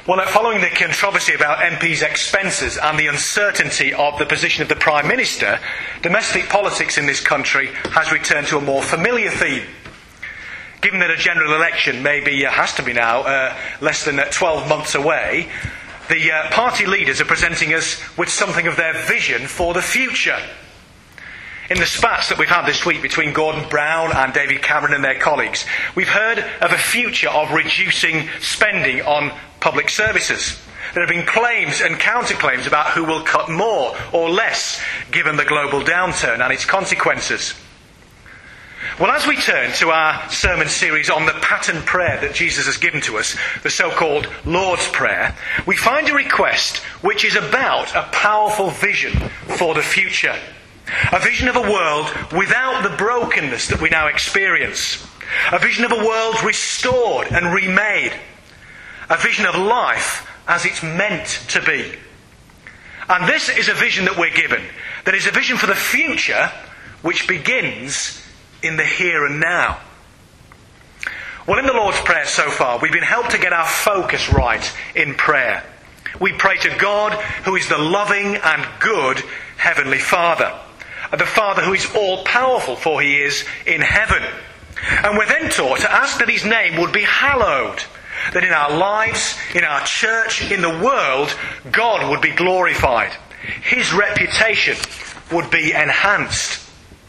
Well, following the controversy about MPs' expenses and the uncertainty of the position of the Prime Minister, domestic politics in this country has returned to a more familiar theme. Given that a general election has to be now less than 12 months away, the party leaders are presenting us with something of their vision for the future. In the spats that we've had this week between Gordon Brown and David Cameron and their colleagues, we've heard of a future of reducing spending on public services. There have been claims and counterclaims about who will cut more or less given the global downturn and its consequences. Well, as we turn to our sermon series on the pattern prayer that Jesus has given to us, the so-called Lord's Prayer, we find a request which is about a powerful vision for the future. A vision of a world without the brokenness that we now experience. A vision of a world restored and remade. A vision of life as it's meant to be. And this is a vision that we're given. That is a vision for the future which begins in the here and now. Well, in the Lord's Prayer so far, we've been helped to get our focus right in prayer. We pray to God who is the loving and good Heavenly Father. The Father who is all-powerful, for he is in heaven. And we're then taught to ask that his name would be hallowed. That in our lives, in our church, in the world, God would be glorified. His reputation would be enhanced.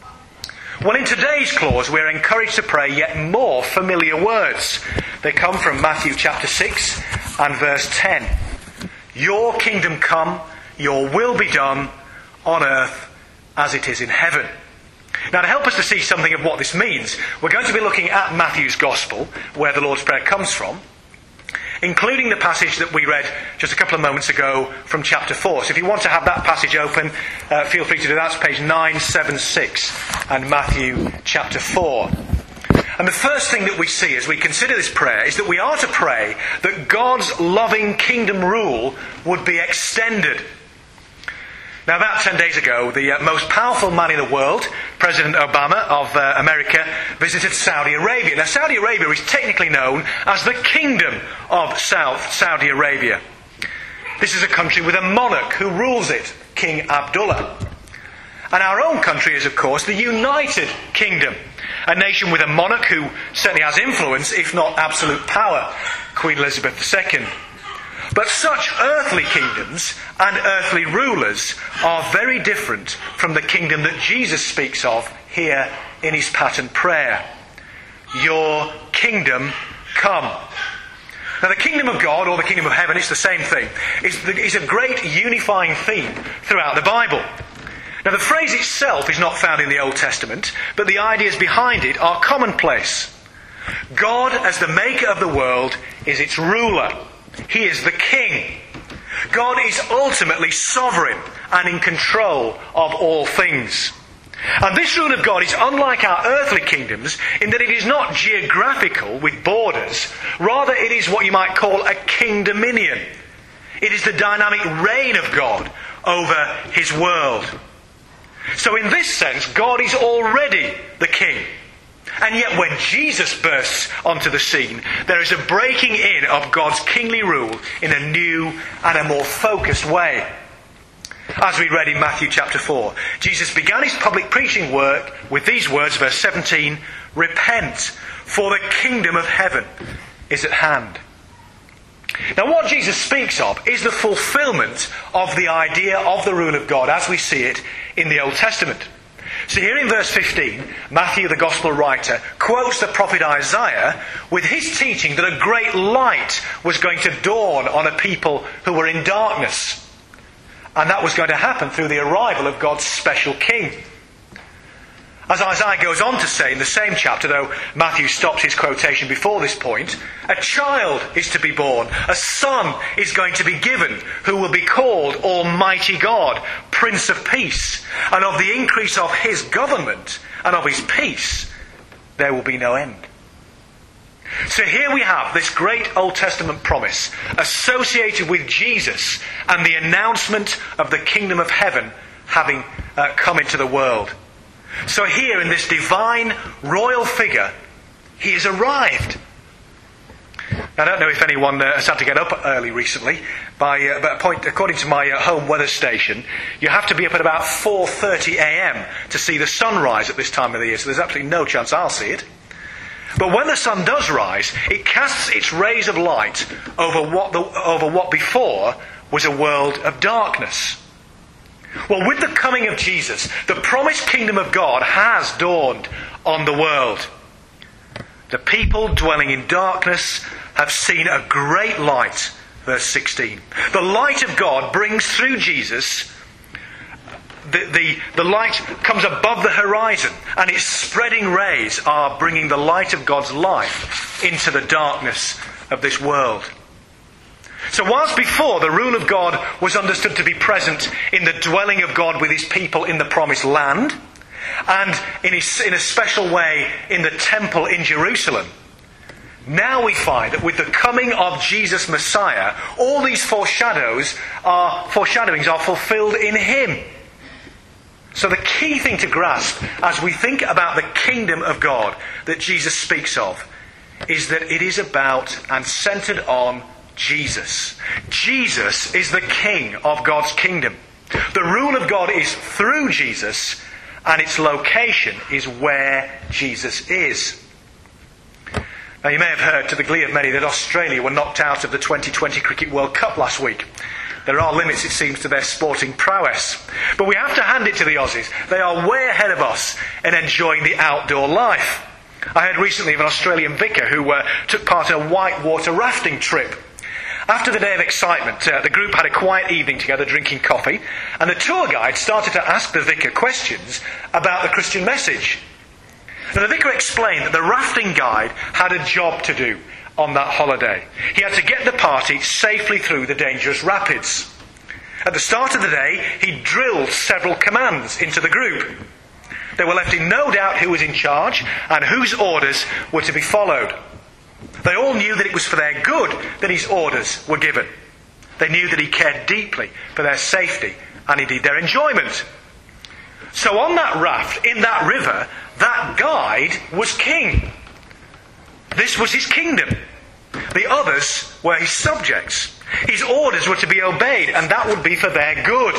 Well, in today's clause, we're encouraged to pray yet more familiar words. They come from Matthew chapter 6 and verse 10. Your kingdom come, your will be done on earth as it is in heaven. Now, to help us to see something of what this means, we're going to be looking at Matthew's Gospel, where the Lord's Prayer comes from, including the passage that we read just a couple of moments ago from chapter 4. So if you want to have that passage open, feel free to do that. It's page 976 and Matthew chapter 4. And the first thing that we see as we consider this prayer is that we are to pray that God's loving kingdom rule would be extended. Now, about 10 days ago, the most powerful man in the world, President Obama of America, visited Saudi Arabia. Now, Saudi Arabia is technically known as the Kingdom of Saudi Arabia. This is a country with a monarch who rules it, King Abdullah. And our own country is, of course, the United Kingdom, a nation with a monarch who certainly has influence, if not absolute power, Queen Elizabeth II. But such earthly kingdoms and earthly rulers are very different from the kingdom that Jesus speaks of here in his pattern prayer. Your kingdom come. Now, the kingdom of God, or the kingdom of heaven, it's the same thing, is a great unifying theme throughout the Bible. Now, the phrase itself is not found in the Old Testament, but the ideas behind it are commonplace. God, as the maker of the world, is its ruler. He is the king. God is ultimately sovereign and in control of all things. And this rule of God is unlike our earthly kingdoms in that it is not geographical with borders. Rather, it is what you might call a kingdominion. It is the dynamic reign of God over his world. So in this sense, God is already the king. And yet when Jesus bursts onto the scene, there is a breaking in of God's kingly rule in a new and a more focused way. As we read in Matthew chapter 4, Jesus began his public preaching work with these words, verse 17, "Repent, for the kingdom of heaven is at hand." Now, what Jesus speaks of is the fulfillment of the idea of the rule of God as we see it in the Old Testament. So here in verse 15, Matthew, the Gospel writer, quotes the prophet Isaiah with his teaching that a great light was going to dawn on a people who were in darkness. And that was going to happen through the arrival of God's special king. As Isaiah goes on to say in the same chapter, though Matthew stops his quotation before this point, a child is to be born, a son is going to be given, who will be called Almighty God, Prince of Peace, and of the increase of his government and of his peace there will be no end. So here we have this great Old Testament promise associated with Jesus and the announcement of the kingdom of heaven having come into the world. So here in this divine royal figure, he has arrived. I don't know if anyone has had to get up early recently, but according to my home weather station, you have to be up at about 4:30 a.m. to see the sun rise at this time of the year, so there's absolutely no chance I'll see it. But when the sun does rise, it casts its rays of light over what before was a world of darkness. Well, with the coming of Jesus, the promised kingdom of God has dawned on the world. The people dwelling in darkness have seen a great light, verse 16. The light of God brings through Jesus, the light comes above the horizon, and its spreading rays are bringing the light of God's life into the darkness of this world. So whilst before the rule of God was understood to be present in the dwelling of God with his people in the promised land, and in a special way in the temple in Jerusalem, now we find that with the coming of Jesus Messiah, all these foreshadowings are fulfilled in him. So the key thing to grasp as we think about the kingdom of God that Jesus speaks of is that it is about and centred on Jesus. Jesus is the king of God's kingdom. The rule of God is through Jesus, and its location is where Jesus is. Now, you may have heard, to the glee of many, that Australia were knocked out of the 2020 Cricket World Cup last week. There are limits, it seems, to their sporting prowess. But we have to hand it to the Aussies. They are way ahead of us in enjoying the outdoor life. I heard recently of an Australian vicar who took part in a whitewater rafting trip. After the day of excitement, the group had a quiet evening together drinking coffee, and the tour guide started to ask the vicar questions about the Christian message. Now, the vicar explained that the rafting guide had a job to do on that holiday. He had to get the party safely through the dangerous rapids. At the start of the day, he drilled several commands into the group. They were left in no doubt who was in charge and whose orders were to be followed. They all knew that it was for their good that his orders were given. They knew that he cared deeply for their safety and indeed their enjoyment. So on that raft, in that river, that guide was king. This was his kingdom. The others were his subjects. His orders were to be obeyed, and that would be for their good.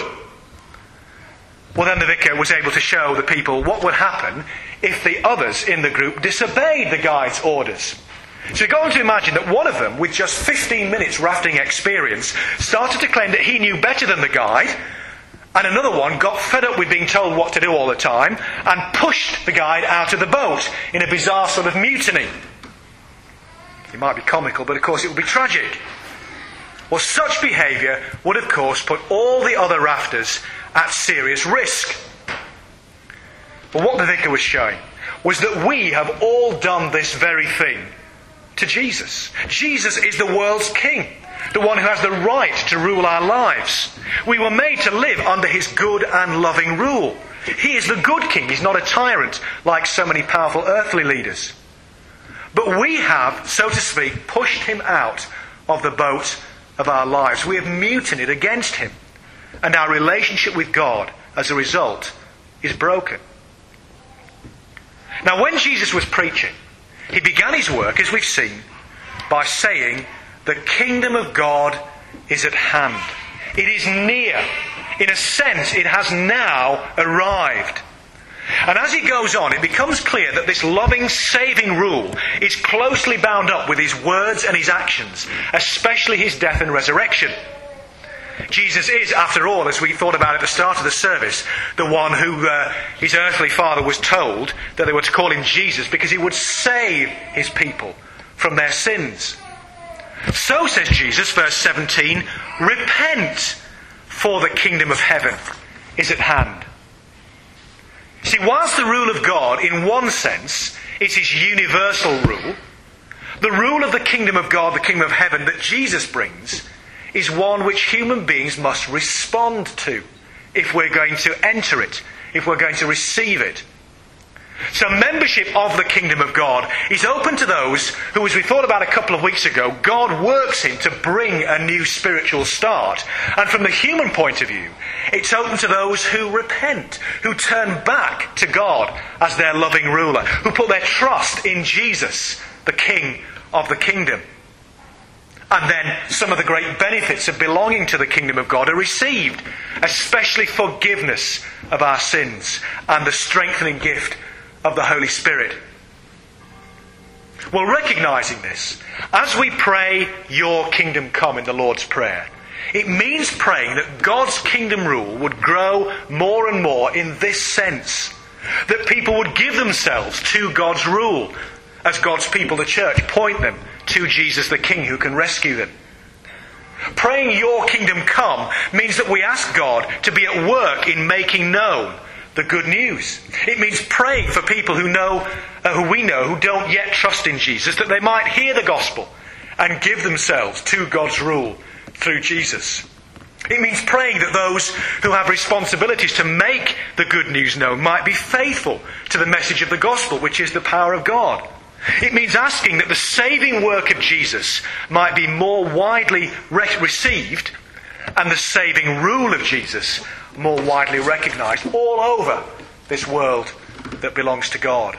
Well, then the vicar was able to show the people what would happen if the others in the group disobeyed the guide's orders. So you're going to imagine that one of them, with just 15 minutes rafting experience, started to claim that he knew better than the guide, and another one got fed up with being told what to do all the time and pushed the guide out of the boat in a bizarre sort of mutiny. It might be comical, but of course it would be tragic. Well, such behaviour would of course put all the other rafters at serious risk. But what the vicar was showing was that we have all done this very thing to Jesus. Jesus is the world's king, the one who has the right to rule our lives. We were made to live under his good and loving rule. He is the good king. He's not a tyrant like so many powerful earthly leaders. But we have, so to speak, pushed him out of the boat of our lives. We have mutinied against him. And our relationship with God, as a result, is broken. Now, when Jesus was preaching, he began his work, as we've seen, by saying, "The kingdom of God is at hand. It is near. In a sense, it has now arrived." And as he goes on, it becomes clear that this loving, saving rule is closely bound up with his words and his actions, especially his death and resurrection. Jesus is, after all, as we thought about at the start of the service, the one who his earthly father was told that they were to call him Jesus because he would save his people from their sins. So, says Jesus, verse 17, "Repent, for the kingdom of heaven is at hand." See, whilst the rule of God, in one sense, is his universal rule, the rule of the kingdom of God, the kingdom of heaven that Jesus brings, is one which human beings must respond to if we're going to enter it, if we're going to receive it. So membership of the kingdom of God is open to those who, as we thought about a couple of weeks ago, God works in to bring a new spiritual start. And from the human point of view, it's open to those who repent, who turn back to God as their loving ruler, who put their trust in Jesus, the King of the kingdom. And then some of the great benefits of belonging to the kingdom of God are received, especially forgiveness of our sins and the strengthening gift of the Holy Spirit. Well, recognising this, as we pray, "Your kingdom come" in the Lord's Prayer, it means praying that God's kingdom rule would grow more and more in this sense, that people would give themselves to God's rule, as God's people, the church, point them to Jesus the King who can rescue them. Praying "Your kingdom come" means that we ask God to be at work in making known the good news. It means praying for people who we know who don't yet trust in Jesus, that they might hear the gospel and give themselves to God's rule through Jesus. It means praying that those who have responsibilities to make the good news known might be faithful to the message of the gospel, which is the power of God. It means asking that the saving work of Jesus might be more widely received and the saving rule of Jesus more widely recognised all over this world that belongs to God.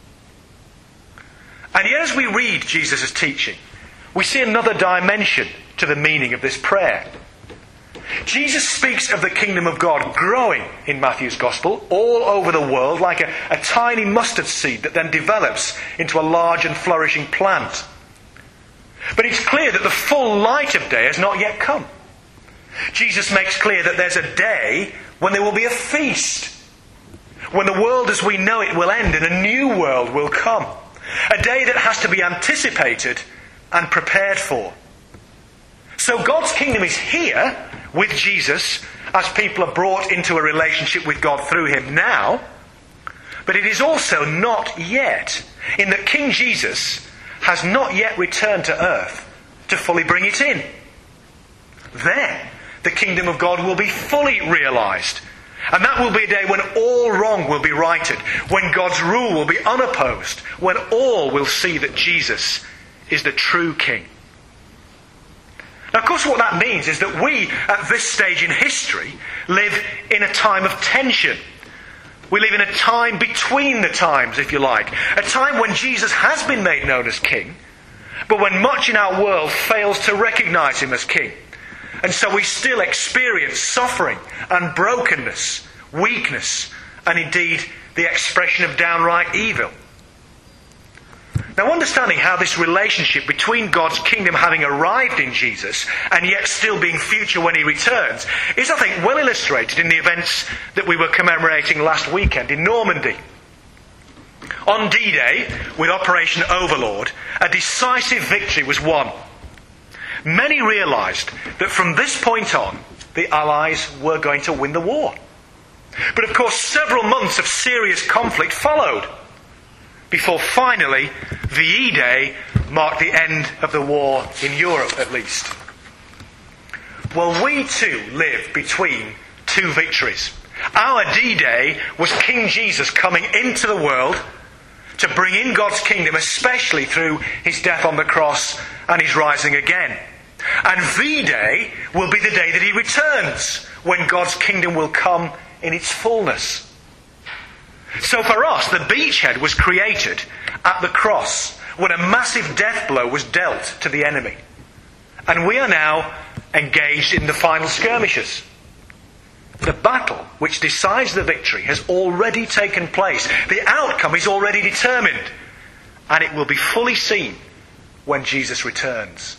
And yet, as we read Jesus' teaching, we see another dimension to the meaning of this prayer. Jesus speaks of the kingdom of God growing in Matthew's Gospel all over the world like a tiny mustard seed that then develops into a large and flourishing plant. But it's clear that the full light of day has not yet come. Jesus makes clear that there's a day when there will be a feast, when the world as we know it will end and a new world will come. A day that has to be anticipated and prepared for. So God's kingdom is here with Jesus as people are brought into a relationship with God through him now. But it is also not yet, in that King Jesus has not yet returned to earth to fully bring it in. Then the kingdom of God will be fully realised. And that will be a day when all wrong will be righted, when God's rule will be unopposed, when all will see that Jesus is the true King. Now, of course, what that means is that we, at this stage in history, live in a time of tension. We live in a time between the times, if you like. A time when Jesus has been made known as King, but when much in our world fails to recognise him as King. And so we still experience suffering and brokenness, weakness, and indeed the expression of downright evil. Now, understanding how this relationship between God's kingdom having arrived in Jesus and yet still being future when he returns is, I think, well illustrated in the events that we were commemorating last weekend in Normandy. On D-Day, with Operation Overlord, a decisive victory was won. Many realised that from this point on, the Allies were going to win the war. But of course, several months of serious conflict followed, before finally the E-Day marked the end of the war in Europe, at least. Well, we too live between two victories. Our D-Day was King Jesus coming into the world to bring in God's kingdom, especially through his death on the cross and his rising again. And V-Day will be the day that he returns, when God's kingdom will come in its fullness. So for us, the beachhead was created at the cross, when a massive death blow was dealt to the enemy. And we are now engaged in the final skirmishes. The battle which decides the victory has already taken place. The outcome is already determined. And it will be fully seen when Jesus returns.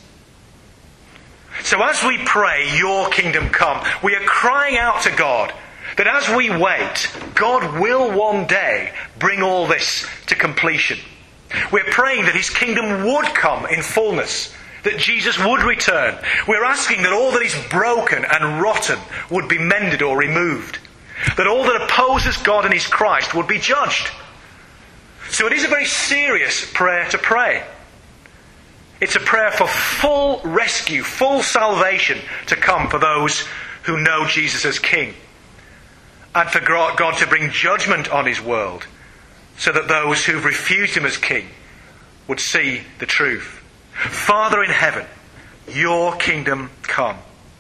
So as we pray, "Your kingdom come," we are crying out to God that as we wait, God will one day bring all this to completion. We're praying that his kingdom would come in fullness, that Jesus would return. We're asking that all that is broken and rotten would be mended or removed, that all that opposes God and his Christ would be judged. So it is a very serious prayer to pray. It's a prayer for full rescue, full salvation to come for those who know Jesus as King. And for God to bring judgment on his world, so that those who've refused him as King would see the truth. Father in heaven, your kingdom come.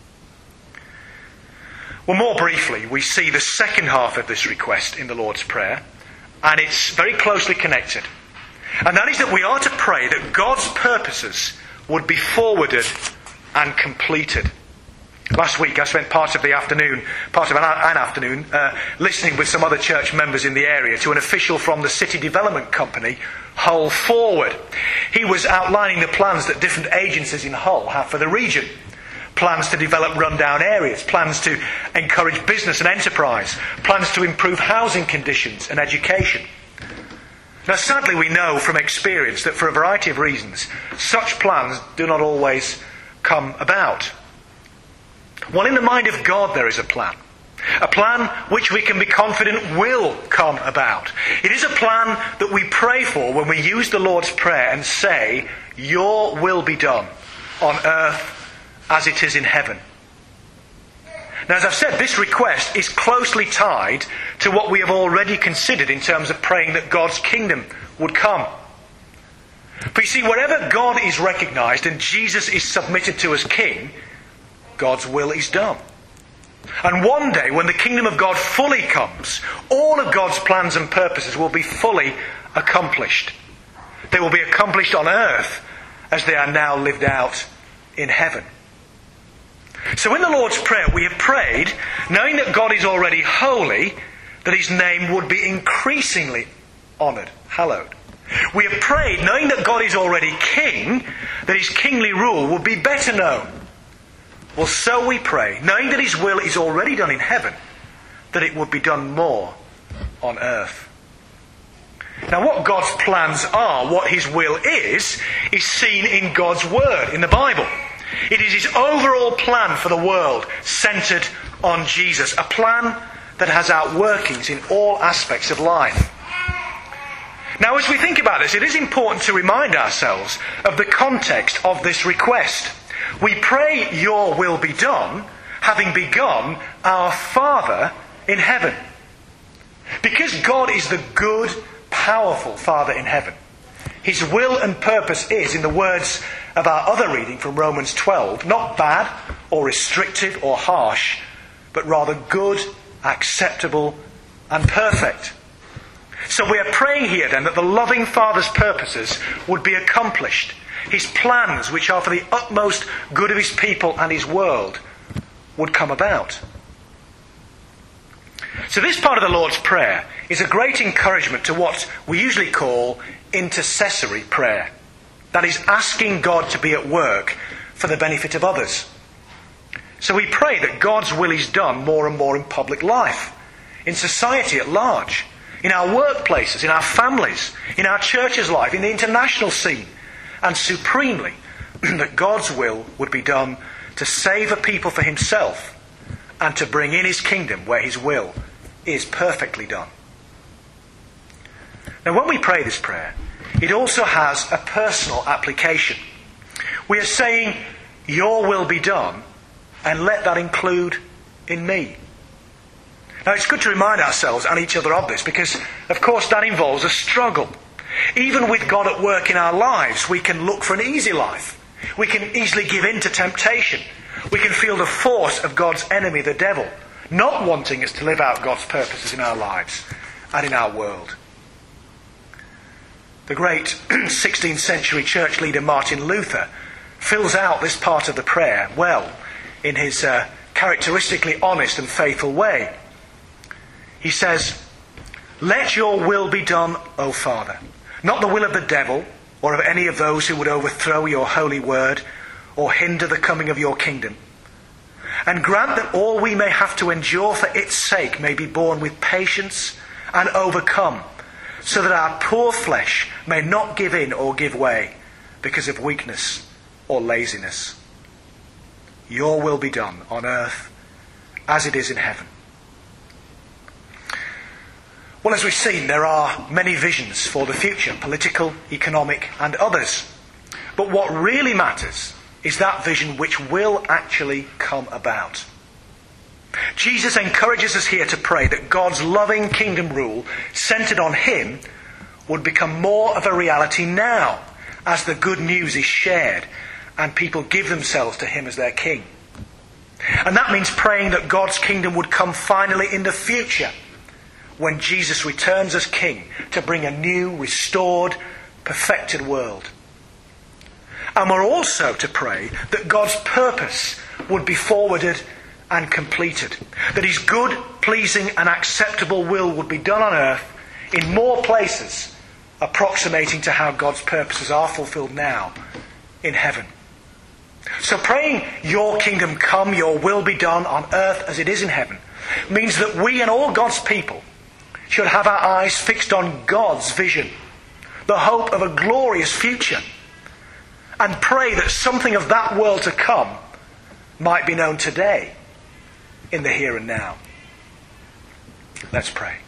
Well, more briefly, we see the second half of this request in the Lord's Prayer, and it's very closely connected. And that is that we are to pray that God's purposes would be forwarded and completed. Last week I spent part of an afternoon, listening with some other church members in the area to an official from the city development company, Hull Forward. He was outlining the plans that different agencies in Hull have for the region. Plans to develop rundown areas, plans to encourage business and enterprise, plans to improve housing conditions and education. Now, sadly, we know from experience that for a variety of reasons, such plans do not always come about. Well, in the mind of God there is a plan which we can be confident will come about. It is a plan that we pray for when we use the Lord's Prayer and say, "Your will be done on earth as it is in heaven." Now, as I've said, this request is closely tied to what we have already considered in terms of praying that God's kingdom would come. But you see, wherever God is recognised and Jesus is submitted to as king, God's will is done. And one day, when the kingdom of God fully comes, all of God's plans and purposes will be fully accomplished. They will be accomplished on earth as they are now lived out in heaven. So in the Lord's Prayer, we have prayed, knowing that God is already holy, that his name would be increasingly honoured, hallowed. We have prayed, knowing that God is already king, that his kingly rule would be better known. Well, so we pray, knowing that his will is already done in heaven, that it would be done more on earth. Now, what God's plans are, what his will is seen in God's word, in the Bible. It is his overall plan for the world, centred on Jesus. A plan that has outworkings in all aspects of life. Now, as we think about this, it is important to remind ourselves of the context of this request. We pray, "Your will be done," having begun our Father in heaven. Because God is the good, powerful Father in heaven, his will and purpose is, in the words of our other reading from Romans 12, not bad or restrictive or harsh, but rather good, acceptable and perfect. So we are praying here then that the loving Father's purposes would be accomplished. His plans, which are for the utmost good of his people and his world, would come about. So this part of the Lord's Prayer is a great encouragement to what we usually call intercessory prayer. That is, asking God to be at work for the benefit of others. So we pray that God's will is done more and more in public life, in society at large, in our workplaces, in our families, in our church's life, in the international scene, and supremely, that God's will would be done to save a people for himself and to bring in his kingdom where his will is perfectly done. Now, when we pray this prayer, it also has a personal application. We are saying, "Your will be done," and let that include in me. Now, it's good to remind ourselves and each other of this because, of course, that involves a struggle. Even with God at work in our lives, we can look for an easy life. We can easily give in to temptation. We can feel the force of God's enemy, the devil, not wanting us to live out God's purposes in our lives and in our world. The great 16th century church leader Martin Luther fills out this part of the prayer well in his characteristically honest and faithful way. He says, "Let your will be done, O Father, not the will of the devil or of any of those who would overthrow your holy word or hinder the coming of your kingdom. And grant that all we may have to endure for its sake may be borne with patience and overcome, so that our poor flesh may not give in or give way because of weakness or laziness. Your will be done on earth as it is in heaven." Well, as we've seen, there are many visions for the future, political, economic, and others. But what really matters is that vision which will actually come about. Jesus encourages us here to pray that God's loving kingdom rule, centred on him, would become more of a reality now, as the good news is shared and people give themselves to him as their king. And that means praying that God's kingdom would come finally in the future, when Jesus returns as king to bring a new, restored, perfected world. And we're also to pray that God's purpose would be forwarded and completed. That his good, pleasing and acceptable will would be done on earth in more places, approximating to how God's purposes are fulfilled now in heaven. So praying, your kingdom come, your will be done on earth as it is in heaven, means that we and all God's people should have our eyes fixed on God's vision, the hope of a glorious future, and pray that something of that world to come might be known today in the here and now. Let's pray.